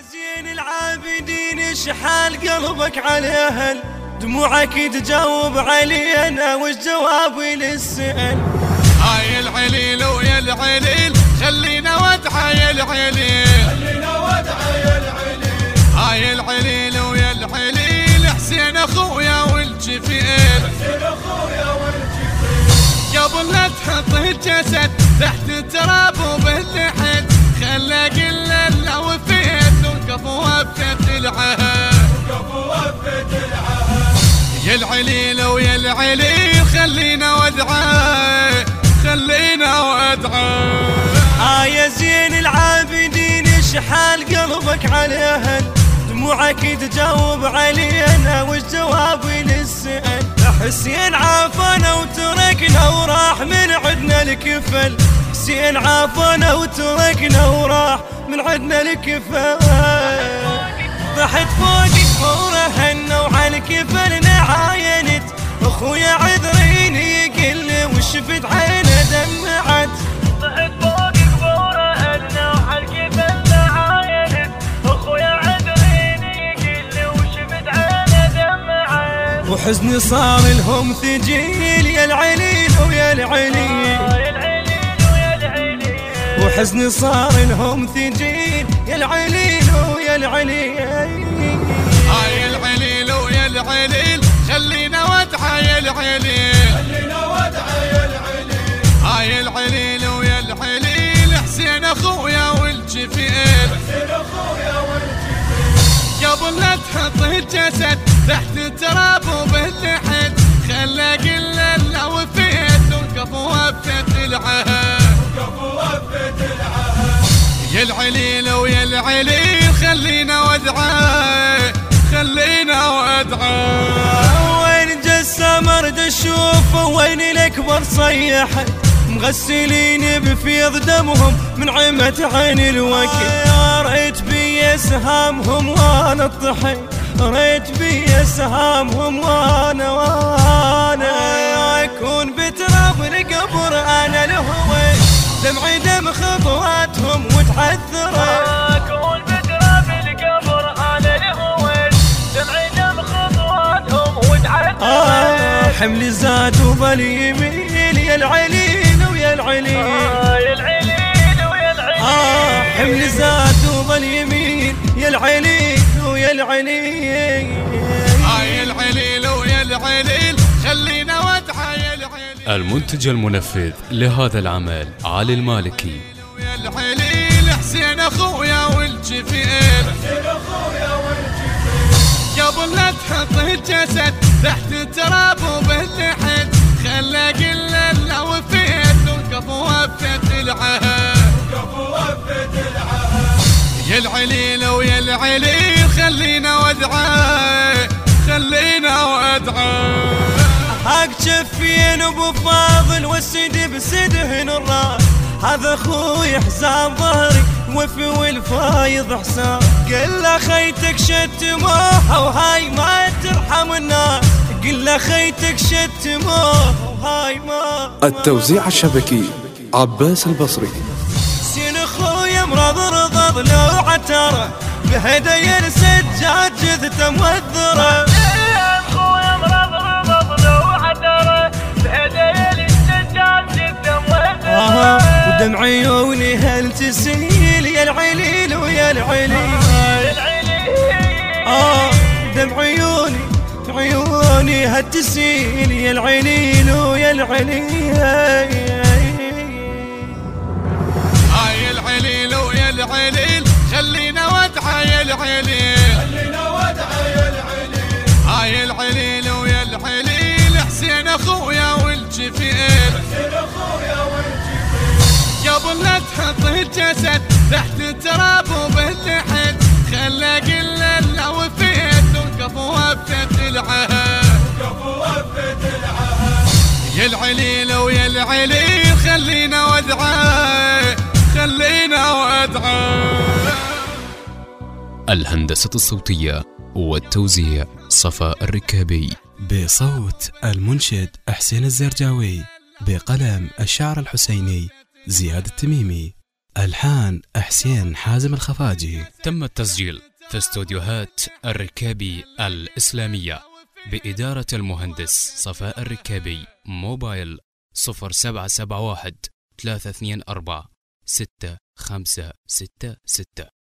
زين العابدين اشحال قلبك عليهن، دموعك تجاوب علي انا وش جوابي للسؤال. هاي العليل ويا العليل خلينا ودعه يا العليل، خلينا ودعه يا العليل. هاي العليل ويا العليل حسين اخويا والجفيل، حسين اخويا والجفيل. قبل لا تحط الجسد تحت التراب وباللحد خلى كل وفيت وقف وقفت العهد، وقف وقفت العهد. يا العليل ويا العليل خلينا ودعه، خلينا ودعه. يا زين العابدين اشحال قلبك عليهن، دموعك تجاوب علي انا وش جوابي للسؤال. حسين عافانا وتركنا وراح من عدنا الكفل، حسين عافانا وتركنا وراح من عدنا الكفل. ضحت فوقك ورهنا وعلى الكفل نعاينت، اخويا عذريني يقل وشفت عينه دمعت. ضحت فوقك ورهنا وعلى الكفل نعاينت، اخويا عذريني يقل وشفت عينه دمعت. وحزني صار لهم ثجيل يا العليل ويا العليل، وحزني صار لهم ثجيل يا العليل ويا العليل. هاي العليل ويا العليل خلينا ودعه يا العليل، خلينا ودعه يا العليل. هاي العليل ويا العليل حسين اخويا والجفيل، حسين اخويا والجفيل. قبل لا تحط الجسد تحت التراب وباللحد خلى كل وفيت وقف وقفت العهد، وقف وقفت العهد. يا العليل ويا العليل خلينا ودعه، خلينا ودعه. وين جسام ارد اشوفه وين الاكبر صيحه، مغسلين بفيض دمهم من عمة عين الوكل. ريت بي سهامهم وانا الضحي، ريت بي سهامهم وانا اكون بتراب القبر انا الهوي، دمعي دم خطواتهم وتعثرت. اكون بتراب القبر انا الهوي، دمعي دم خطواتهم وتعثرت. حملي زاد وظل يميل يا العليل ويا العليل، يا العليل ويا العليل. حملي زاد وظل يميل يا العليل ويا العليل. هاي العليل ويا العليل خلينا ودعه يا العليل. المنتج المنفذ لهذا العمل علي المالكي. ويا العليل حسين اخويا والجفيل، حسين اخويا والجفيل. قبل لا تحط الجسد تحت التراب وباللحد خلى كل وفيت وقف وقفت العهد، وقف وقفت العهد. يا العليل ويا العليل خلينا ودعه، خلينا ودعه. حق جفين ابو فاضل والسد بسدهن الراس، هذا اخوي حزام ظهري وفي والفايض حسام. قل له خيتك شتموه وهاي ما ترحم الناس، قل له خيتك شتموه وهاي ما. التوزيع الشبكي عباس البصري. سين اخويا مرضرضض لو عتره بهدايا سجاد جثته موذره. اخويا مرضرضض لو عتره بهدايا السجاد جثته موذره. ودمع عيوني هل تسيل يا العليل ويا العليل، يا العليل. دمع عيوني هل تسيل يا العليل ويا العليل. هاي العليل ويا العليل خلينا ودعه يا العليل، خلينا ودعه يا العليل. هاي العليل ويا العليل حسين اخويا والجفيل، حسين اخويا والجفيل. قبل لا تحط الجسد تحت التراب وباللحد خلى كل وفيت وقف وقفت العهد، وقف وقفت العهد. يا العليل ويا العليل خلينا ودعه، خلينا ودعه. الهندسة الصوتية والتوزيع صفاء الركابي، بصوت المنشد حسين الزرجاوي، بقلم الشاعر الحسيني زياد التميمي. ألحان حسين حازم الخفاجي. تم التسجيل في استوديوهات الركابي الإسلامية بإدارة المهندس صفاء الركابي. موبايل 0771 324 6566.